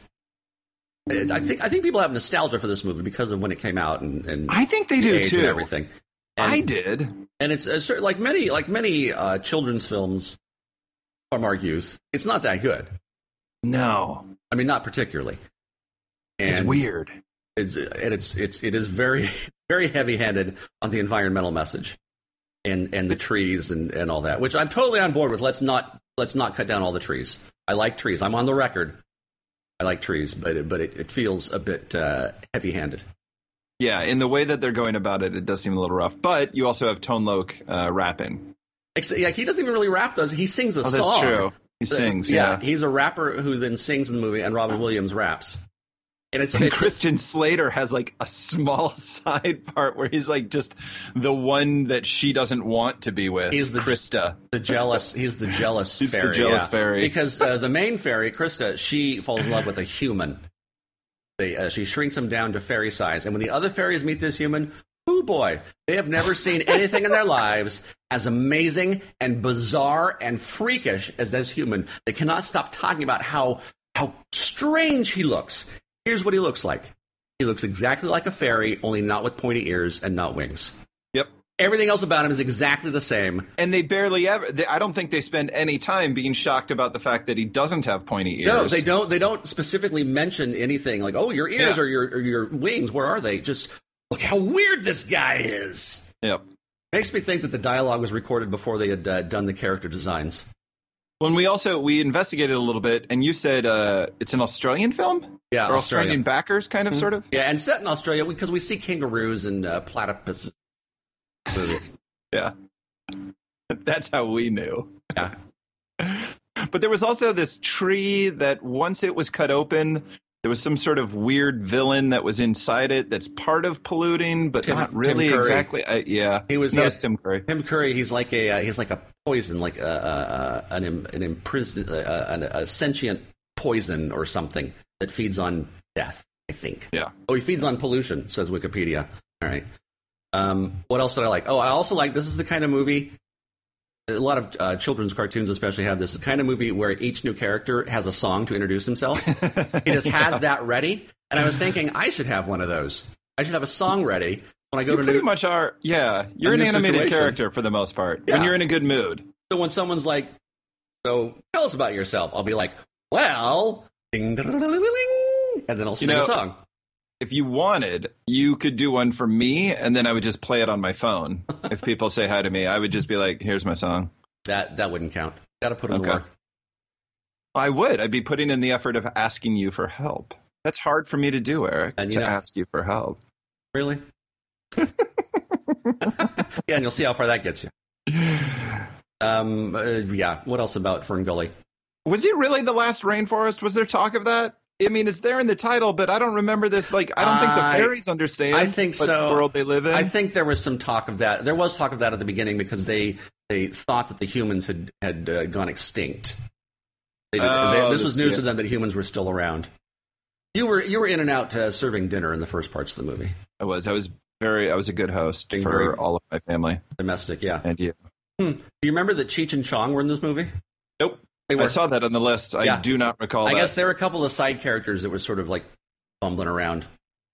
I think I think people have nostalgia for this movie because of when it came out and, and I think they the do age too. and everything. And, I did. and it's uh, sort- like many like many uh, children's films from our youth. It's not that good. No. I mean, not particularly. And It's weird. It's and it's it's it is very very heavy handed on the environmental message, and and the trees and, and all that, which I'm totally on board with. Let's not let's not cut down all the trees. I like trees. I'm on the record. I like trees, but it, but it, it feels a bit uh, heavy handed. Yeah, in the way that they're going about it, it does seem a little rough. But you also have Tone Loc uh, rapping. Except, yeah, he doesn't even really rap those. He sings a Oh, song. that's true. He sings, yeah. He's a rapper who then sings in the movie, and Robin Williams raps. And it's, And it's Christian Slater has like a small side part where he's like just the one that she doesn't want to be with. He's the- Krista. the jealous. He's the jealous He's the fairy. jealous yeah. fairy. Because uh, the main fairy, Krista, she falls in love with a human. They, uh, she shrinks him down to fairy size, and when the other fairies meet this human, oh boy, they have never seen anything in their lives as amazing and bizarre and freakish as this human. They cannot stop talking about how how strange he looks. Here's what he looks like. He looks exactly like a fairy, only not with pointy ears and not wings. Yep. Everything else about him is exactly the same. And they barely ever. They, I don't think they spend any time being shocked about the fact that he doesn't have pointy ears. No, they don't. They don't specifically mention anything like, "Oh, your ears Yeah. or your or your wings. Where are they?" Just look how weird this guy is. Yep. Makes me think that the dialogue was recorded before they had uh, done the character designs. When we also we investigated a little bit, and you said uh, it's an Australian film, Yeah, or Australia. Australian backers, kind of, sort of. Yeah, and set in Australia because we see kangaroos and uh, platypus. Yeah. That's how we knew. Yeah. But there was also this tree that once it was cut open, there was some sort of weird villain that was inside it that's part of polluting, but Tim- not really Tim Curry. exactly. Uh, yeah, He was- no, yeah. it's Tim Curry. Tim Curry, he's like a uh, he's like a poison, like a, a, a, an im- an imprison, uh, an, a sentient poison or something that feeds on death. I think. Yeah. Oh, he feeds on pollution, says Wikipedia. All right. Um, what else did I like? Oh, I also like this is the kind of movie. A lot of uh, children's cartoons, especially, have this kind of movie where each new character has a song to introduce himself. He just has that ready. And I was thinking I should have one of those. I should have a song ready when I go You to pretty new. much are. Yeah, you're A an new animated situation. character for the most part. When Yeah. you're in a good mood. So when someone's like, "So tell us about yourself," I'll be like, "Well," ding, ding, ding, ding, ding, and then I'll sing know, a song. If you wanted, you could do one for me, and then I would just play it on my phone. If people say hi to me, I would just be like, "Here's my song." That that wouldn't count. Got to put in the Okay. work. I would. I'd be putting in the effort of asking you for help. That's hard for me to do, Eric, And, to you know- ask you for help. Really? Yeah, and you'll see how far that gets you. Um, uh, yeah. What else about Fern Gully? Was it really the last rainforest? Was there talk of that? I mean, it's there in the title, but I don't remember this. Like, I don't think the I- fairies understand. I think what so. world they live in. I think there was some talk of that. There was talk of that at the beginning because they they thought that the humans had had uh, gone extinct. They, Oh, they, this was this- news yeah. to them that humans were still around. You were you were in and out uh, serving dinner in the first parts of the movie. I was. I was very. I was a good host Being for very- all of my family Domestic, yeah. and you. Hmm. Do you remember that Cheech and Chong were in this movie? Nope. They were. I saw that on the list. I Yeah. do not recall I that. guess there were a couple of side characters that were sort of like bumbling around.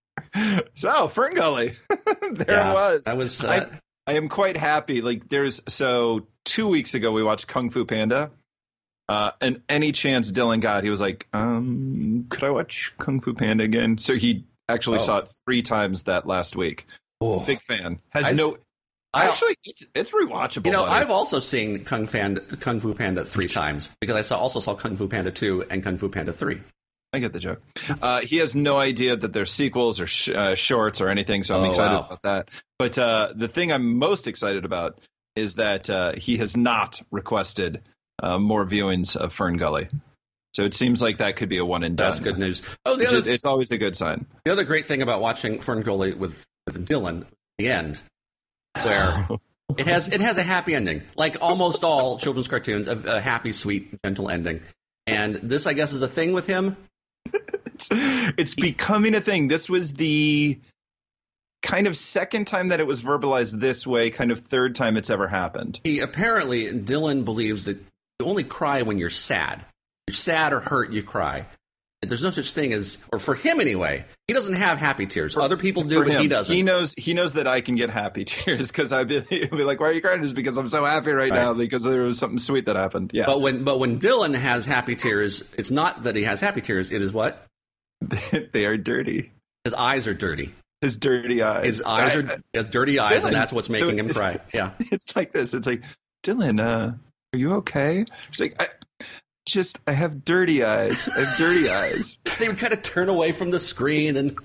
So, Fern Gully. there Yeah, it was. That was. Uh, I, I am quite happy. Like, there's so two weeks ago we watched Kung Fu Panda, uh, and any chance Dylan got, he was like, um, "Could I watch Kung Fu Panda again?" So he actually Oh. saw it three times that last week. oh. Big fan. Has I- no. I- actually, it's, it's rewatchable. You know, buddy. I've also seen Kung, Fan, Kung Fu Panda three times because I saw, also saw Kung Fu Panda two and Kung Fu Panda three. I get the joke. Uh, he has no idea that there's sequels or sh- uh, shorts or anything, so I'm Oh, excited wow. about that. But uh, the thing I'm most excited about is that uh, he has not requested uh, more viewings of Fern Gully. So it seems like that could be a one and done. That's good news. Oh, the Which other, is- it's always a good sign. the other great thing about watching Fern Gully with, with Dylan, the end, where it has it has a happy ending, like almost all children's cartoons, a, a happy, sweet, gentle ending. And this, I guess, is a thing with him. it's, it's becoming a thing. This was the kind of second time that it was verbalized this way, kind of third time it's ever happened. He apparently, Dylan believes that you only cry when you're sad. You're sad or hurt, you cry. There's no such thing as, or for him anyway, he doesn't have happy tears. Other people do, For but him, he doesn't. He knows he knows that I can get happy tears because I'd be, he'd be like, "Why are you crying?" Just because I'm so happy right, Right. now because there was something sweet that happened. Yeah, But when but when Dylan has happy tears, it's not that he has happy tears. It is what? they are dirty. His eyes are dirty. His dirty eyes. His eyes I- are he has dirty eyes, Dylan, and that's what's making so- him cry. Yeah. It's like this. It's like, Dylan, uh, are you okay? She's like, I just I have dirty eyes. I have dirty eyes. They would kind of turn away from the screen, and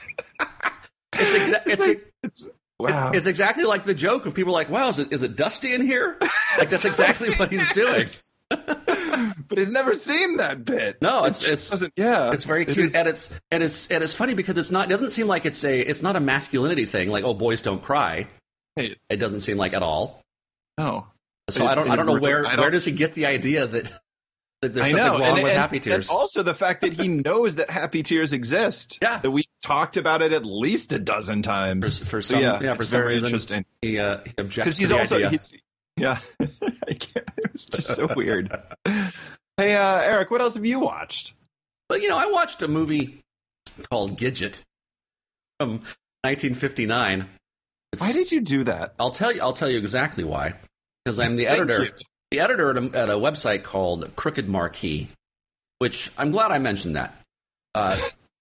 it's exa- it's like, it's wow. it's exactly like the joke of people like, "Wow, is it is it dusty in here?" Like that's exactly what he's doing. But he's never seen that bit. No, It it's- just it's- doesn't- yeah. It's very It cute, is- and it's and it's and it's funny because it's not. It doesn't seem like it's a. It's not a masculinity thing. Like, oh, boys don't cry. Hey, It doesn't seem like at all. no. So It- I don't. I it- don't know where. I don't- Where does he get the idea that that there's I something know, wrong and, with and- happy tears? and also the fact that he knows that happy tears exist. Yeah. that we talked about it at least a dozen times. For, for So, some, yeah, yeah, for it's some very reason, interesting he, uh, he objects because to he's the also idea. he's, yeah. I can't, it was just so weird. Hey, uh, Eric, what else have you watched? But you know, I watched a movie called Gidget from nineteen fifty-nine. It's, Why did you do that? I'll tell you. I'll tell you exactly why. Because I'm the Thank editor. you. The editor at a, at a website called Crooked Marquee, which I'm glad I mentioned that. Uh,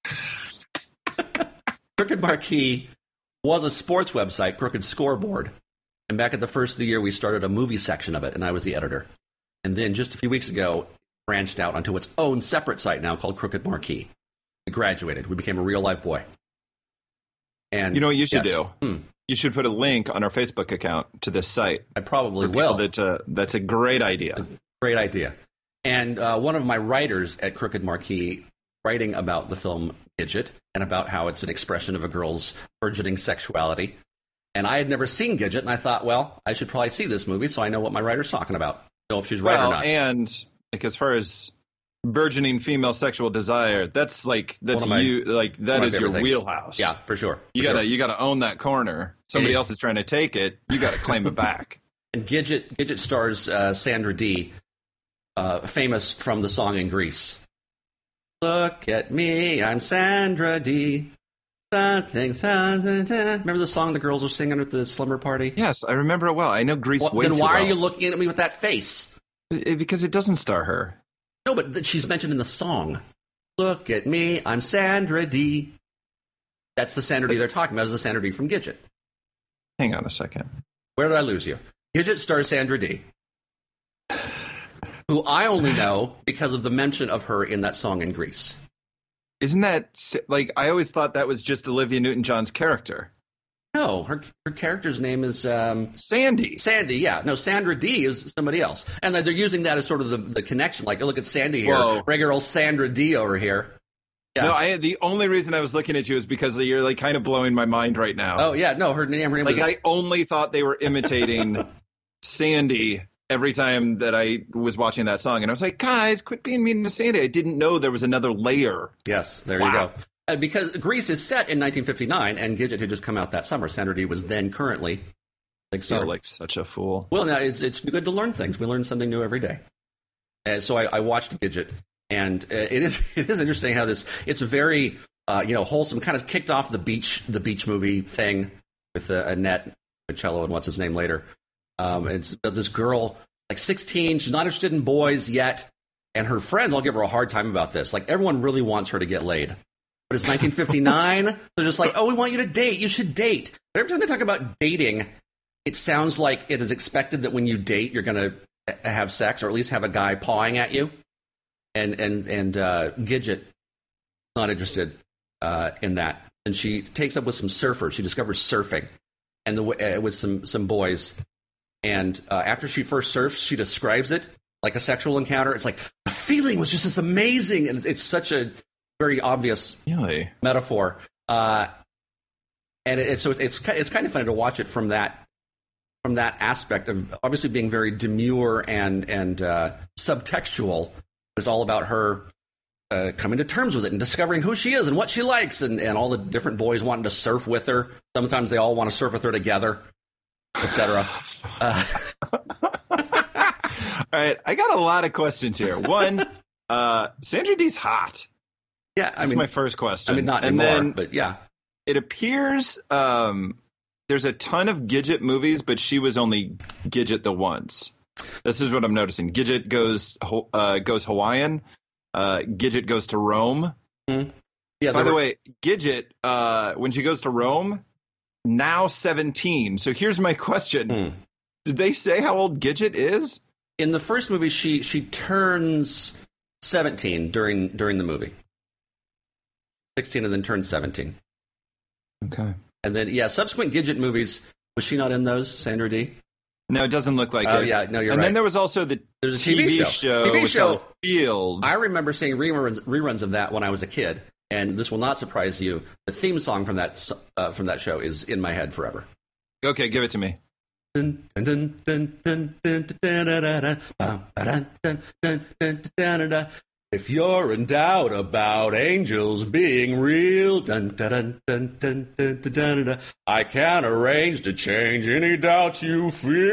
Crooked Marquee was a sports website, Crooked Scoreboard. And back at the first of the year, we started a movie section of it, and I was the editor. And then just a few weeks ago, branched out onto its own separate site now called Crooked Marquee. We graduated. We became a real life boy. And You know what you should yes, do? hmm, You should put a link on our Facebook account to this site. I probably For will. people That, uh, that's a great idea. Great idea. And uh, one of my writers at Crooked Marquee, writing about the film Gidget and about how it's an expression of a girl's burgeoning sexuality. And I had never seen Gidget, and I thought, well, I should probably see this movie so I know what my writer's talking about. Know if she's right Well, or not. and like as far as burgeoning female sexual desire, that's like that's One of my- you like one that of my is your favorite things. wheelhouse. Yeah, for sure. You for gotta sure. you gotta own that corner. Somebody And- else is trying to take it. You gotta claim it back. And Gidget, Gidget stars uh, Sandra Dee, uh, famous from the song in Grease. Look at me, I'm Sandra Dee. Something, something, something. Remember the song the girls were singing at the slumber party? Yes, I remember it well. I know Grease Well, way then too why well. are you looking at me with that face? It- because it doesn't star her. No, but th- she's mentioned in the song. Look at me, I'm Sandra Dee. That's the Sandra Dee they're talking about, is the Sandra Dee from Gidget. Hang on a second. Where did I lose you? Gidget stars Sandra Dee, who I only know because of the mention of her in that song in Grease. Isn't that s- like I always thought that was just Olivia Newton-John's character, No, her her character's name is um, Sandy? Sandy. Yeah, no, Sandra Dee is somebody else, and they're using that as sort of the, the connection. Like, oh, look at Sandy here, Whoa. regular old Sandra Dee over here. Yeah. No, I the only reason I was looking at you is because you're like kind of blowing my mind right now. Oh yeah, no, her name, her name like was, I only thought they were imitating Sandy every time that I was watching that song, and I was like, guys, quit being mean to Sandy. I didn't know there was another layer. Yes, there Wow. you go. Uh, because Grease is set in nineteen fifty-nine, and Gidget had just come out that summer. Sandra Dee was then currently big I star. feel like such a fool. Well, now it's it's good to learn things. We learn something new every day. Uh, so I, I watched Gidget, and uh, it is it is interesting how this it's very uh, you know wholesome, kind of kicked off the beach the beach movie thing with uh, Annette Micello and what's his name later. Um, it's this girl like sixteen, she's not interested in boys yet, and her friends all give her a hard time about this. Like everyone really wants her to get laid. But it's nineteen fifty-nine. They're just like, oh, we want you to date. You should date. But every time they talk about dating, it sounds like it is expected that when you date, you're going to have sex, or at least have a guy pawing at you. And and and uh, Gidget not interested uh, in that. And she takes up with some surfers. She discovers surfing, and the uh, with some some boys. And uh, after she first surfs, she describes it like a sexual encounter. It's like the feeling was just as amazing, and it's such a very obvious Really? metaphor, uh, and it, it's so it's it's kind of funny to watch it from that from that aspect of obviously being very demure and and uh, subtextual. It's all about her uh, coming to terms with it and discovering who she is and what she likes, and, and all the different boys wanting to surf with her. Sometimes they all want to surf with her together, et cetera. Uh, All right, I got a lot of questions here. One, uh, Sandra Dee's hot. yeah, I That's mean, my first question. I mean, not and anymore, then but yeah. it appears um, there's a ton of Gidget movies, but she was only Gidget the once. This is what I'm noticing. Gidget goes uh, goes Hawaiian. Uh, Gidget goes to Rome. Mm-hmm. Yeah. By the were, way, Gidget, uh, when she goes to Rome, now seventeen. So here's my question. Hmm. Did they say how old Gidget is? in the first movie, she she turns seventeen during during the movie. sixteen and then turns seventeen. Okay. And then, yeah, subsequent Gidget movies, was she not in those, Sandra Dee? No, it doesn't look like Oh, it. yeah, no, you're and right. then there was also the There's a T V, T V show, show. T V with show. Sally Field. I remember seeing reruns, reruns of that when I was a kid, and this will not surprise you. The theme song from that uh, from that show is in my head forever. Okay, give it to me. Dun, dun, dun, dun, dun, dun, dun, dun, dun, dun, bum, ba-dun, dun, dun, dun, dun, dun, dun. If you're in doubt about angels being real, dun, dun, dun, dun, dun, dun, dun, dun, I can arrange to change any doubt you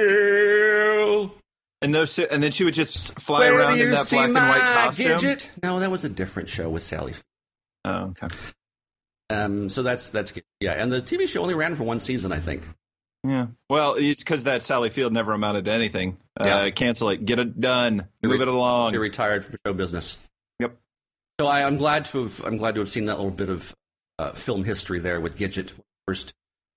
feel. And those, and then she would just fly Where around do in you that see black and white my costume. Gidget? No, that was a different show with Sally. Oh, okay. Um, so that's that's yeah, and the T V show only ran for one season, I think. Yeah. Well, it's because that Sally Field never amounted to anything. Uh, Yeah. Cancel it. Get it done. You're Move re- it along. You're retired from show business. Yep. So I, I'm glad to have I'm glad to have seen that little bit of uh, film history there with Gidget, first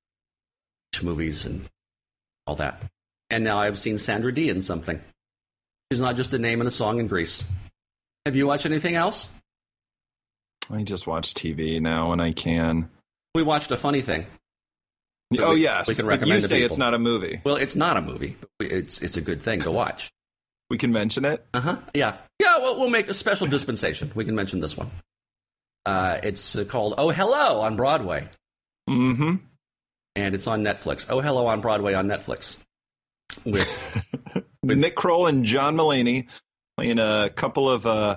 movies and all that, and now I've seen Sandra Dee in something. She's not just a name and a song in Grease. Have you watched anything else? I just watch T V now when I can. We watched A Funny Thing. Oh, we- yes. we can But recommend you to say people. it's not a movie. Well, it's not a movie, but we- it's it's a good thing to watch. We can mention it. Uh huh. Yeah. Yeah. Well, we'll make a special dispensation. We can mention this one. Uh, it's uh, called Oh Hello on Broadway, Mm-hmm. and it's on Netflix. Oh Hello on Broadway on Netflix. With With Nick Kroll and John Mulaney playing a couple of uh,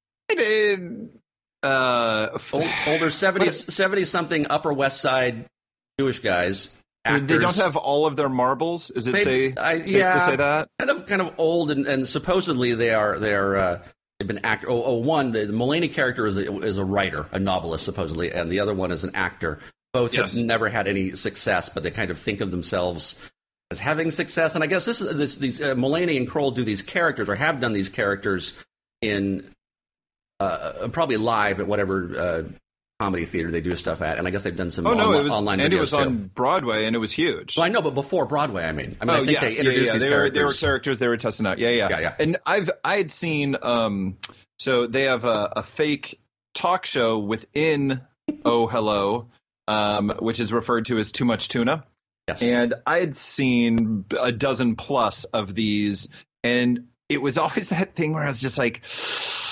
uh, old, older seventies, seventy something Upper West Side Jewish guys. Actors. They don't have all of their marbles. Is it They- say, I- safe yeah. to say that? kind of kind of old, and, and supposedly they are they are uh, they've been act. Oh, oh, one the, the Mulaney character is a, is a writer, a novelist supposedly, and the other one is an actor. Both Yes. have never had any success, but they kind of think of themselves as having success. And I guess this is this these uh, Mulaney and Kroll do these characters or have done these characters in uh, probably live at whatever uh, comedy theater they do stuff at, and I guess they've done some Oh no, onli- it was online and videos it was too. on Broadway, and it was huge. Well, I know, but before Broadway, I mean, I mean, oh I think yes, they yeah, introduced yeah. these They were characters. they were characters they were testing out. Yeah, yeah, Yeah, yeah. And I've I had seen um, so they have a, a fake talk show within Oh Hello, um, which is referred to as Too Much Tuna. Yes. And I had seen a dozen plus of these, and it was always that thing where I was just like,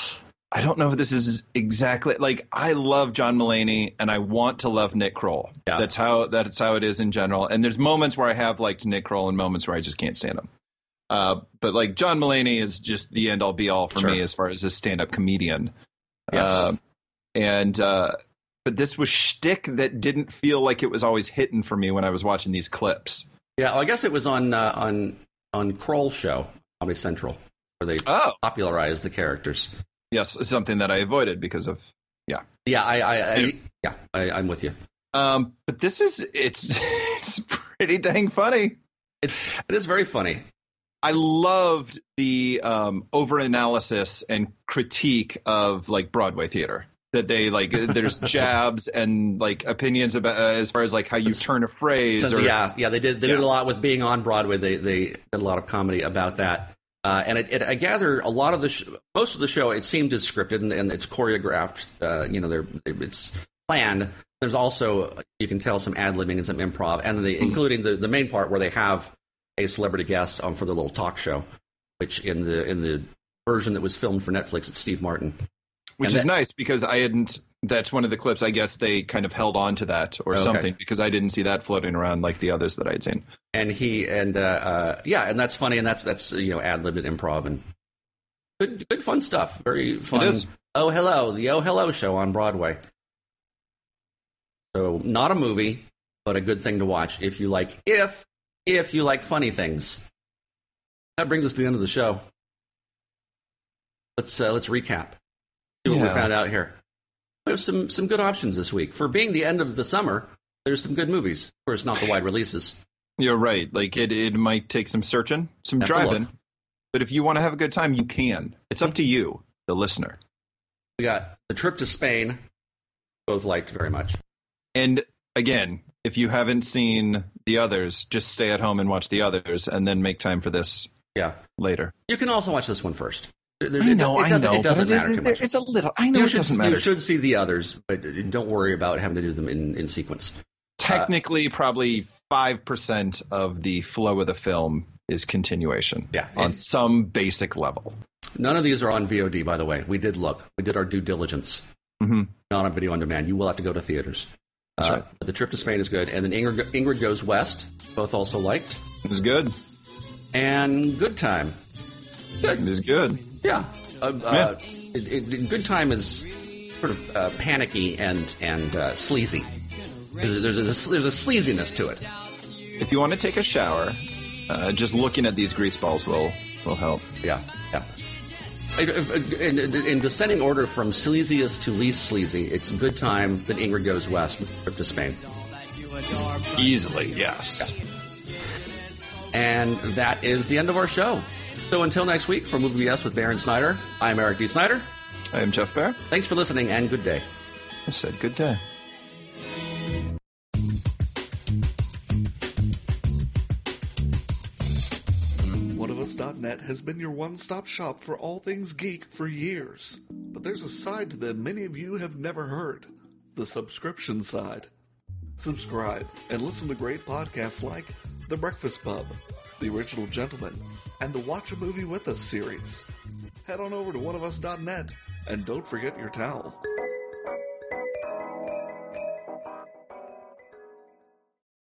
I don't know if this is exactly like I love John Mulaney and I want to love Nick Kroll. Yeah. That's how that's how it is in general. And there's moments where I have liked Nick Kroll and moments where I just can't stand him. Uh, but like John Mulaney is just the end all be all for Sure. me as far as a stand up comedian. Yes. Uh, and uh, but this was shtick that didn't feel like it was always hitting for me when I was watching these clips. Yeah, well, I guess it was on uh, on on Kroll's show, Comedy Central, where they Oh. popularized the characters. Yes, something that I avoided because of yeah. Yeah, I, I, I yeah, I, I'm with you. Um, but this is it's it's pretty dang funny. It's it is very funny. I loved the um, over-analysis and critique of like Broadway theater. That they like, there's jabs and like opinions about uh, as far as like how you turn a phrase. Or, yeah, yeah, they did. They Yeah. did a lot with being on Broadway. They they did a lot of comedy about that. Uh, and it, it, I gather a lot of the sh- most of the show it seemed is scripted and, and it's choreographed. Uh, you know, they're, it's planned. There's also you can tell some ad libbing and some improv, and they, mm. including the, the main part where they have a celebrity guest on for the little talk show, which in the in the version that was filmed for Netflix, it's Steve Martin. Which and is that, nice because I hadn't. That's one of the clips. I guess they kind of held on to that or okay. something because I didn't see that floating around like the others that I'd seen. And he and uh, uh, yeah, and that's funny, and that's that's you know ad libbed and improv and good good fun stuff. Very fun. It is. Oh Hello, the Oh Hello show on Broadway. So not a movie, but a good thing to watch if you like if if you like funny things. That brings us to the end of the show. Let's uh, let's recap. See what Yeah. we found out here. We have some some good options this week for being the end of the summer. There's some good movies. Of course, not the wide releases. You're right. Like it, it might take some searching, some Have to driving, look. but if you want to have a good time, you can. It's up to you, the listener. We got The Trip to Spain. Both liked very much. And again, if you haven't seen the others, just stay at home and watch the others, and then make time for this Yeah. later. You can also watch this one first. There- I know, it, it I doesn't, know. It doesn't but matter it's, too much. It's a little. I know you it should, doesn't matter. You should see the others, but don't worry about having to do them in, in sequence. Technically, probably five percent of the flow of the film is continuation. Yeah. On And- some basic level. None of these are on V O D, by the way. We did look. We did our due diligence. Mm-hmm. Not on video on demand. You will have to go to theaters. That's Uh, right. but The Trip to Spain is good. And then Ingrid, Ingrid Goes West, both also liked. It's good. And Good Time. Good. It's good. Yeah. Uh, uh, it, it, Good Time is sort of uh, panicky and, and uh, sleazy. There's, there's, a, there's a sleaziness to it. If you want to take a shower, uh, just looking at these grease balls will will help. Yeah, yeah. In, in, in descending order from sleaziest to least sleazy, it's Good Time, then Ingrid Goes West, Trip to Spain. Easily, yes. And that is the end of our show. So until next week, for Movie B S with Baron Snyder, I'm Eric D. Snyder. I am Jeff Bear. Thanks for listening, and good day. I said good day. one of us dot net has been your one-stop shop for all things geek for years. But there's a side to them many of you have never heard. The subscription side. Subscribe and listen to great podcasts like The Breakfast Pub, The Original Gentleman, and the Watch a Movie With Us series. Head on over to one of us dot net and don't forget your towel.